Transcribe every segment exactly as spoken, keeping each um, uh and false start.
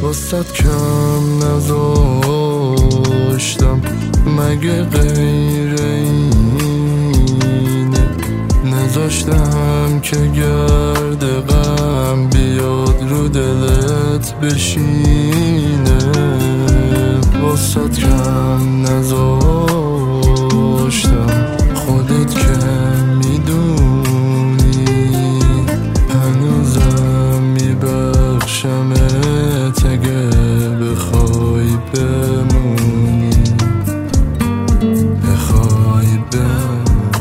واسد کم نذاشتم مگه غیر اینه؟ نذاشتم که گرد غم بیاد رو دلت بشینه. واسد کم نذاشتم خودت که میدونی هنوزم میبخشمت اگه بخوای بمونی، بخوای بمونی.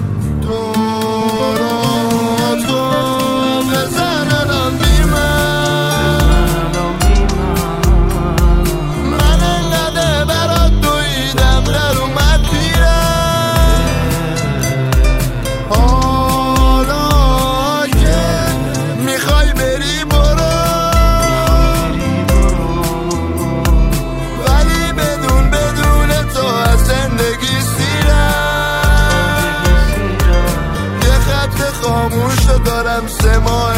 خاموش دارم سه ماه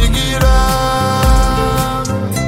میگیرم.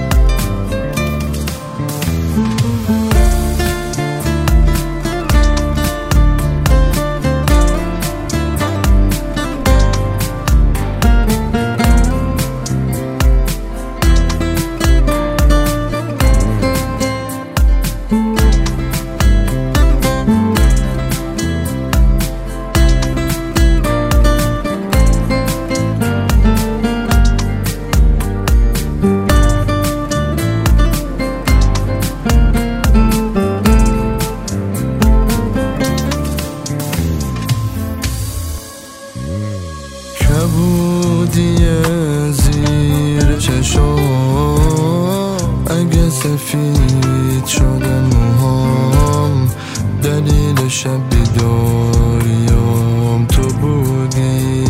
کبودی زیر چشام اگه سفید شده موهام، دلیل شب بیداریام تو بودی.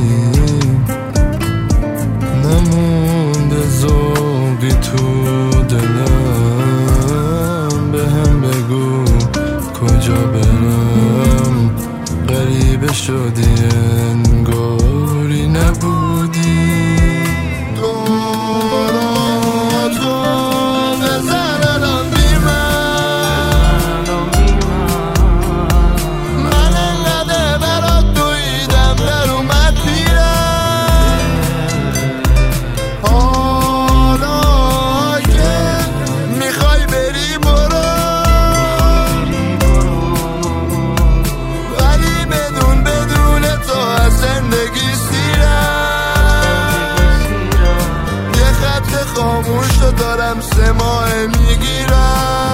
نمونده ذوقی تو دلم، به هم بگو کجا برم. غریبه شدی انگاری نبودی. خاموش دارم سه ماه میگیرم.